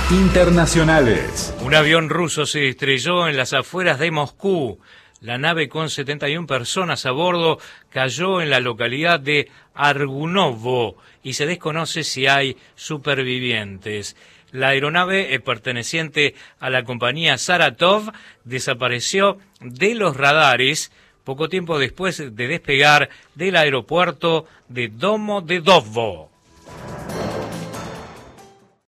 Internacionales. Un avión ruso se estrelló en las afueras de Moscú. La nave con 71 personas a bordo cayó en la localidad de Argunovo y se desconoce si hay supervivientes. La aeronave, perteneciente a la compañía Saratov, desapareció de los radares poco tiempo después de despegar del aeropuerto de Domodedovo.